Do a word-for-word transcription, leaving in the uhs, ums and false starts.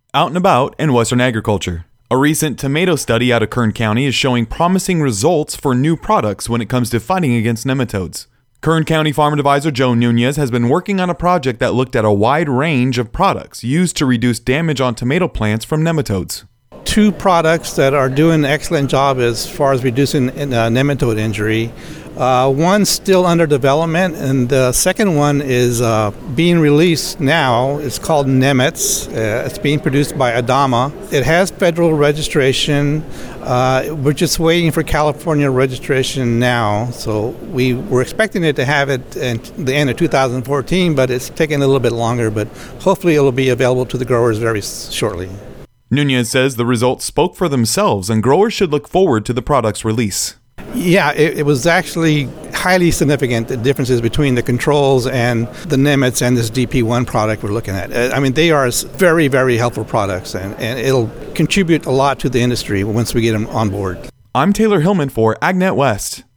Out and about in Western agriculture. A recent tomato study out of Kern County is showing promising results for new products when it comes to fighting against nematodes. Kern County Farm Advisor Joe Nunez has been working on a project that looked at a wide range of products used to reduce damage on tomato plants from nematodes. Two products that are doing an excellent job as far as reducing uh, nematode injury. Uh, one's still under development, and the second one is uh, being released now. It's called Nemetz. Uh, it's being produced by Adama. It has federal registration. Uh, we're just waiting for California registration now. So we were expecting it to have it at the end of two thousand fourteen, but it's taking a little bit longer. But hopefully it'll be available to the growers very shortly. Nunez says the results spoke for themselves and growers should look forward to the product's release. Yeah, it, it was actually highly significant, the differences between the controls and the Nemetz and this D P one product we're looking at. I mean, they are very, very helpful products, and, and it'll contribute a lot to the industry once we get them on board. I'm Taylor Hillman for AgNet West.